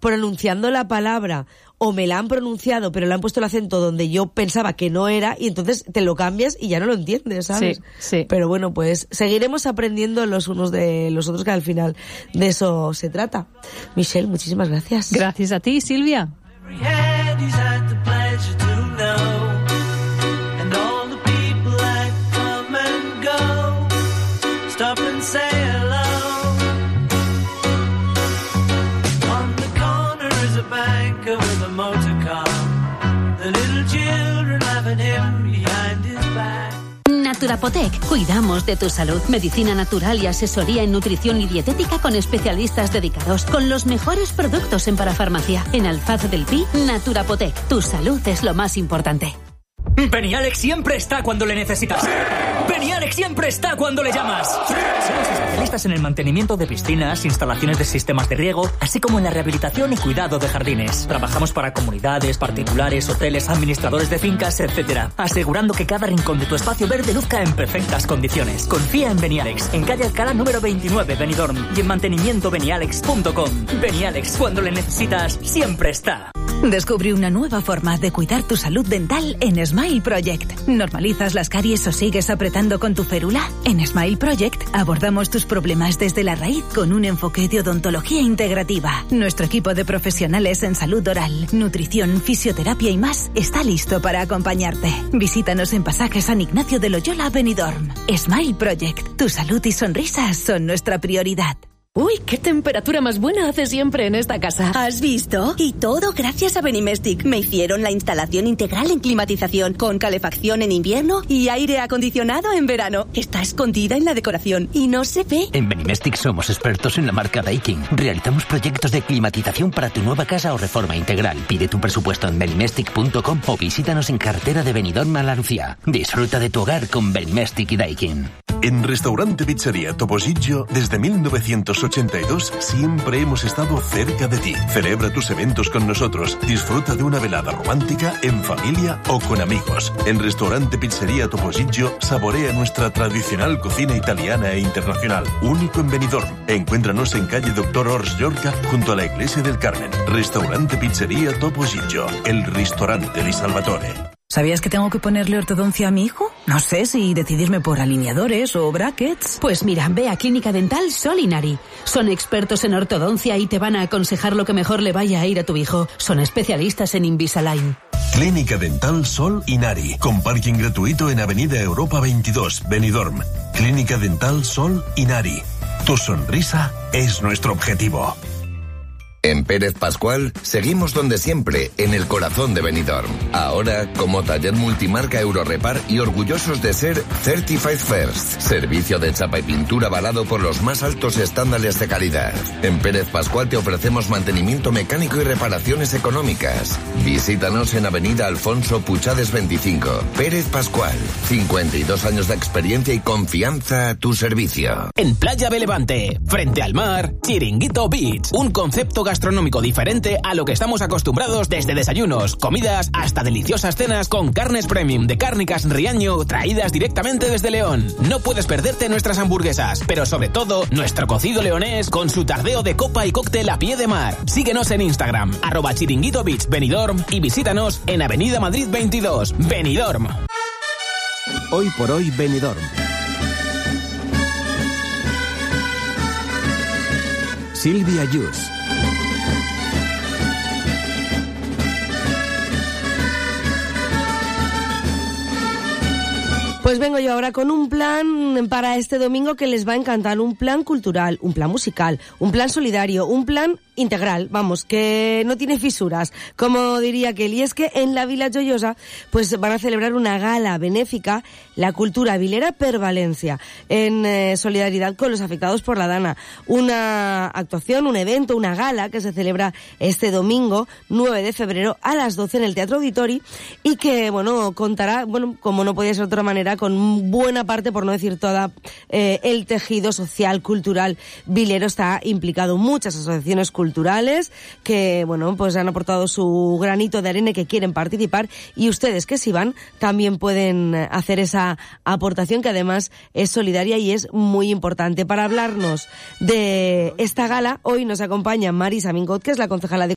pronunciando la palabra, o me la han pronunciado, pero le han puesto el acento donde yo pensaba que no era, y entonces te lo cambias y ya no lo entiendes, ¿sabes? Sí. Pero bueno, pues seguiremos aprendiendo los unos de los otros, que al final de eso se trata. Michelle, muchísimas gracias. Gracias a ti, Silvia. Naturapotec. Cuidamos de tu salud. Medicina natural y asesoría en nutrición y dietética con especialistas dedicados. Con los mejores productos en parafarmacia. En Alfaz del Pi, Naturapotec. Tu salud es lo más importante. Benialex siempre está cuando le necesitas. Benialex siempre está cuando le llamas. Somos especialistas en el mantenimiento de piscinas, instalaciones de sistemas de riego, así como en la rehabilitación y cuidado de jardines. Trabajamos para comunidades, particulares, hoteles, administradores de fincas, etc., asegurando que cada rincón de tu espacio verde luzca en perfectas condiciones. Confía en Benialex, en calle Alcalá número 29, Benidorm, y en mantenimientobenialex.com. Benialex, cuando le necesitas, siempre está. Descubre una nueva forma de cuidar tu salud dental en Smile Project. ¿Normalizas las caries o sigues apretando con tu férula? En Smile Project abordamos tus problemas desde la raíz con un enfoque de odontología integrativa. Nuestro equipo de profesionales en salud oral, nutrición, fisioterapia y más está listo para acompañarte. Visítanos en Pasaje San Ignacio de Loyola, Benidorm. Smile Project. Tu salud y sonrisas son nuestra prioridad. Uy, qué temperatura más buena hace siempre en esta casa. ¿Has visto? Y todo gracias a Benimestic. Me hicieron la instalación integral en climatización, con calefacción en invierno y aire acondicionado en verano. Está escondida en la decoración y no se ve. En Benimestic somos expertos en la marca Daikin. Realizamos proyectos de climatización para tu nueva casa o reforma integral. Pide tu presupuesto en benimestic.com o visítanos en carretera de Benidorm a La Lucía. Disfruta de tu hogar con Benimestic y Daikin. En Restaurante Pizzería Topollillo, desde 1982, siempre hemos estado cerca de ti. Celebra tus eventos con nosotros. Disfruta de una velada romántica, en familia o con amigos. En Restaurante Pizzería Topollillo, saborea nuestra tradicional cocina italiana e internacional. Único en Benidorm. Encuéntranos en calle Dr. Ors Llorca, junto a la Iglesia del Carmen. Restaurante Pizzería Topollillo, el restaurante di Salvatore. ¿Sabías que tengo que ponerle ortodoncia a mi hijo? No sé si decidirme por alineadores o brackets. Pues mira, ve a Clínica Dental Sol Inari. Son expertos en ortodoncia y te van a aconsejar lo que mejor le vaya a ir a tu hijo. Son especialistas en Invisalign. Clínica Dental Sol Inari, con parking gratuito en Avenida Europa 22, Benidorm. Clínica Dental Sol Inari. Tu sonrisa es nuestro objetivo. En Pérez Pascual seguimos donde siempre, en el corazón de Benidorm. Ahora, como taller multimarca Eurorepar y orgullosos de ser Certified First. Servicio de chapa y pintura avalado por los más altos estándares de calidad. En Pérez Pascual te ofrecemos mantenimiento mecánico y reparaciones económicas. Visítanos en Avenida Alfonso Puchades 25. Pérez Pascual. 52 años de experiencia y confianza a tu servicio. En Playa de Levante, frente al mar, Chiringuito Beach. Un concepto gastronómico diferente a lo que estamos acostumbrados, desde desayunos, comidas hasta deliciosas cenas con carnes premium de Cárnicas Riaño traídas directamente desde León. No puedes perderte nuestras hamburguesas, pero sobre todo nuestro cocido leonés con su tardeo de copa y cóctel a pie de mar. Síguenos en Instagram @Chiringuito Beach Benidorm y visítanos en Avenida Madrid 22, Benidorm. Hoy por hoy Benidorm. Silvia Yus. Pues vengo yo ahora con un plan para este domingo que les va a encantar, un plan cultural, un plan musical, un plan solidario, un plan integral, vamos, que no tiene fisuras, como diría aquel. Y es que en la Vila Joyosa pues van a celebrar una gala benéfica, la cultura vilera per Valencia, en solidaridad con los afectados por la Dana. Una actuación, un evento, una gala que se celebra este domingo 9 de febrero a las 12 en el Teatro Auditori y que, bueno, contará, bueno, como no podía ser de otra manera, con buena parte, por no decir toda, el tejido social, cultural, vilero. Está implicado muchas asociaciones culturales que, bueno, pues han aportado su granito de arena, que quieren participar, y ustedes que si van también pueden hacer esa aportación, que además es solidaria y es muy importante. Para hablarnos de esta gala, hoy nos acompaña Marisa Mingot, que es la concejala de